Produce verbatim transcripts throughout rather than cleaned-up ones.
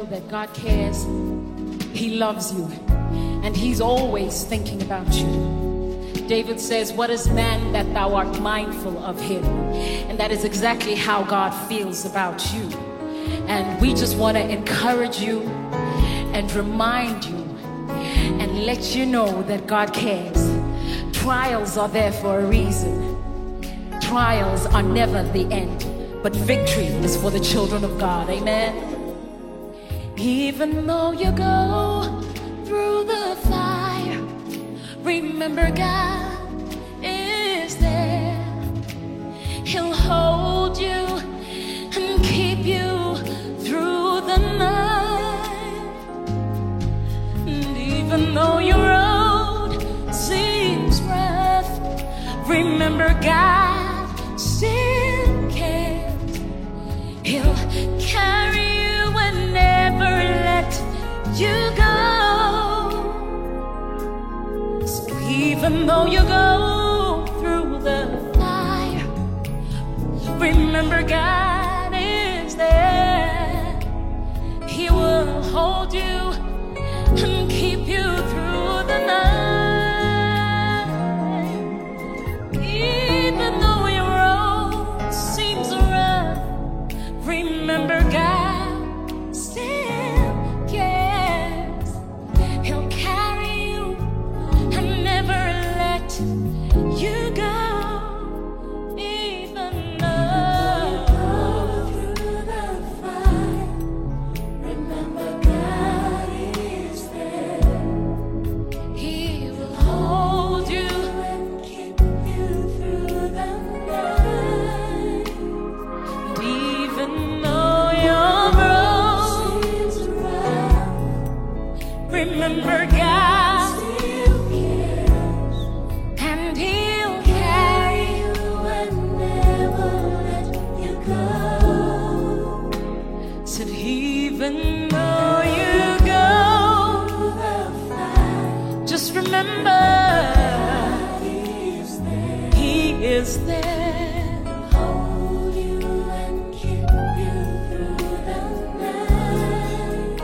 know that God cares. He loves you, and He's always thinking about you. David says, what is man that thou art mindful of him? And that is exactly how God feels about you. And we just want to encourage you and remind you and let you know that God cares. Trials are there for a reason. Trials are never the end, but victory is for the children of God. Amen. Even though you go through the fire, remember God is there. He'll hold you and keep you through the night. And even though your road seems rough, remember God still cares. He'll carry you and never let you go. So even though you go through the fire, remember God is there. He will hold you and keep you through the night. Even though your road seems rough, remember God still cares. He'll carry you and never let you go. Even though through the fire, remember God is there. He will hold you and keep you through the night. And even though your road seems rough, remember God still cares. And He'll carry you and never let you go. Said even though you go through the fire, just remember God is there. He is there. Hold you and keep you through the night.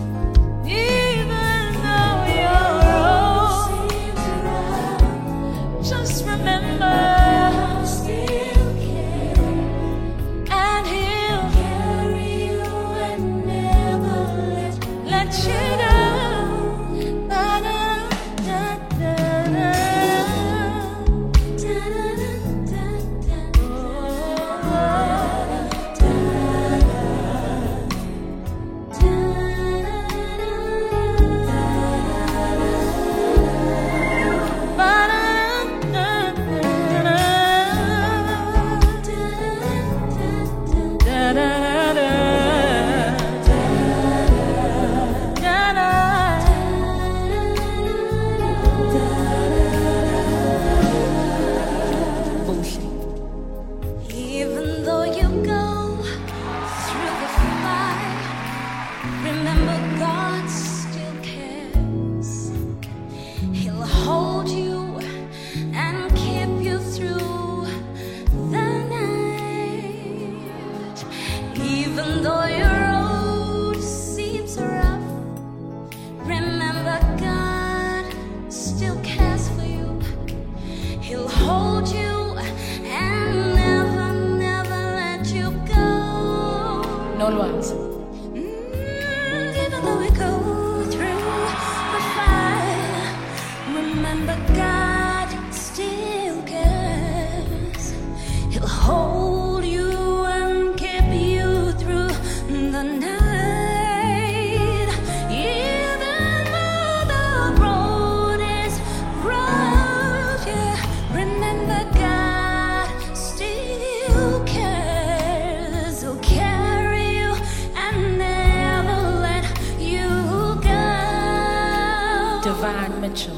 Even though your road seems rough, just remember God still cares. And He'll carry you and never let, let you go. Even though you go through the fire, remember God still cares. He'll hold you and keep you through the night. Even though your road seems rough, remember God still cares for you. He'll hold you and never, never let you go. No lies. Mm, even though we go through the fire, remember God still cares. He'll hold you and keep you through the night. Even though the road is rough, yeah, remember God still cares. He'll carry you and never let you go. Divine Mitchell.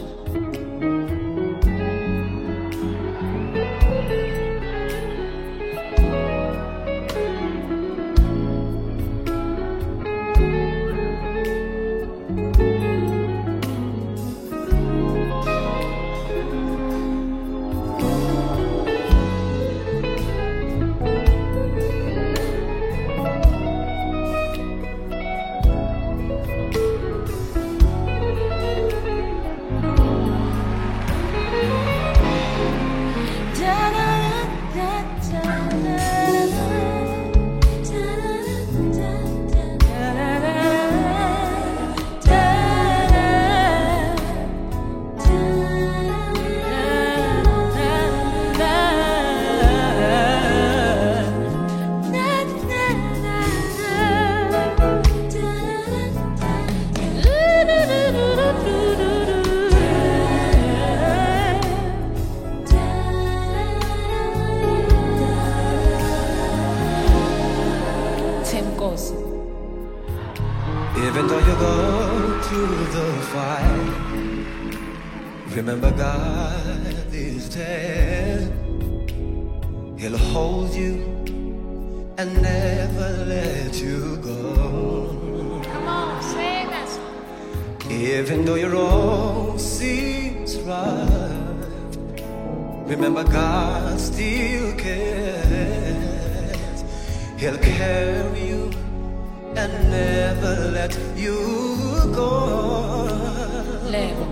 Even though you go through the fire, remember God is there. He'll hold you and never let you go. Come on, sing that song. Even though your road seems rough, remember God still cares. He'll carry you and never let you go. Level.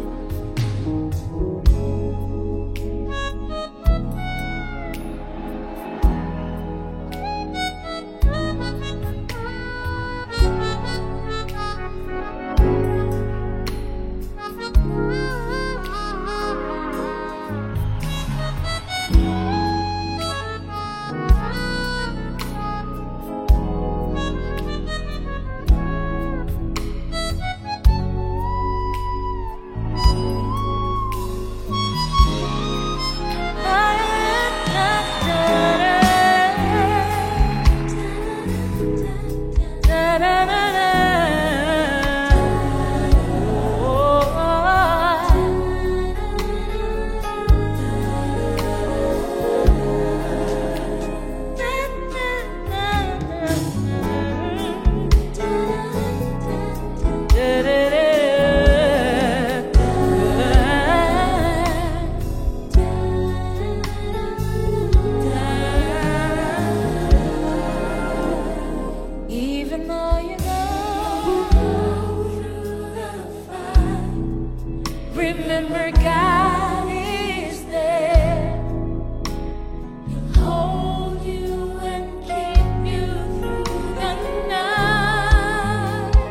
Remember God is there. He'll hold you and keep you through the night.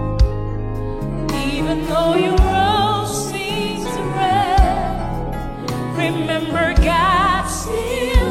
Even though your road seems rough, remember God still